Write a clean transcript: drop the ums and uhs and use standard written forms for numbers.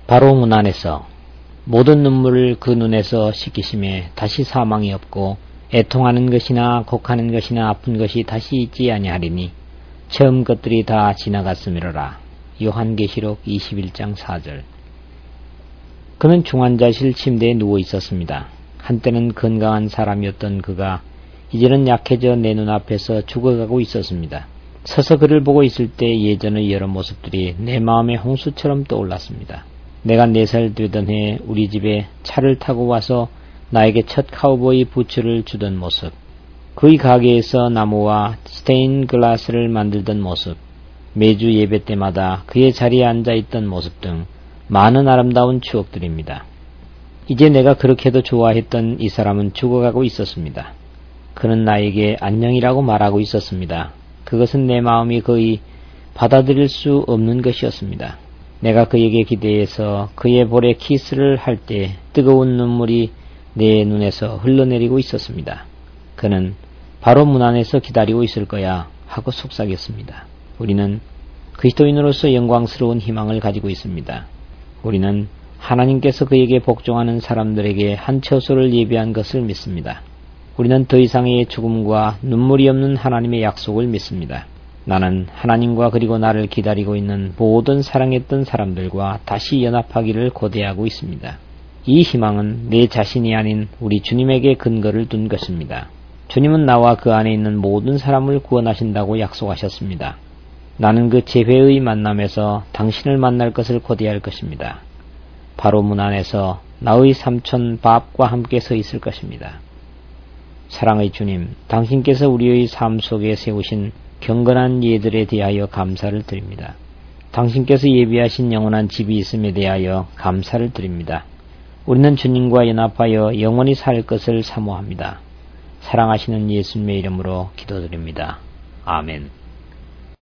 바로 문 안에서 모든 눈물을 그 눈에서 씻기심에 다시 사망이 없고 애통하는 것이나 곡하는 것이나 아픈 것이 다시 있지 아니하리니 처음 것들이 다 지나갔음이로라. 요한계시록 21장 4절. 그는 중환자실 침대에 누워 있었습니다. 한때는 건강한 사람이었던 그가 이제는 약해져 내 눈앞에서 죽어가고 있었습니다. 서서 그를 보고 있을 때 예전의 여러 모습들이 내 마음에 홍수처럼 떠올랐습니다. 내가 4살 되던 해 우리 집에 차를 타고 와서 나에게 첫 카우보이 부츠를 주던 모습, 그의 가게에서 나무와 스테인 글라스를 만들던 모습, 매주 예배 때마다 그의 자리에 앉아있던 모습 등 많은 아름다운 추억들입니다. 이제 내가 그렇게도 좋아했던 이 사람은 죽어가고 있었습니다. 그는 나에게 안녕이라고 말하고 있었습니다. 그것은 내 마음이 거의 받아들일 수 없는 것이었습니다. 내가 그에게 기대해서 그의 볼에 키스를 할 때 뜨거운 눈물이 내 눈에서 흘러내리고 있었습니다. 그는 바로 문 안에서 기다리고 있을 거야 하고 속삭였습니다. 우리는 그리스도인으로서 영광스러운 희망을 가지고 있습니다. 우리는 하나님께서 그에게 복종하는 사람들에게 한 처소를 예비한 것을 믿습니다. 우리는 더 이상의 죽음과 눈물이 없는 하나님의 약속을 믿습니다. 나는 하나님과 그리고 나를 기다리고 있는 모든 사랑했던 사람들과 다시 연합하기를 고대하고 있습니다. 이 희망은 내 자신이 아닌 우리 주님에게 근거를 둔 것입니다. 주님은 나와 그 안에 있는 모든 사람을 구원하신다고 약속하셨습니다. 나는 그 재회의 만남에서 당신을 만날 것을 고대할 것입니다. 바로 문 안에서 나의 삼촌 밥과 함께 서 있을 것입니다. 사랑의 주님, 당신께서 우리의 삶 속에 세우신 경건한 예들에 대하여 감사를 드립니다. 당신께서 예비하신 영원한 집이 있음에 대하여 감사를 드립니다. 우리는 주님과 연합하여 영원히 살 것을 사모합니다. 사랑하시는 예수님의 이름으로 기도드립니다. 아멘.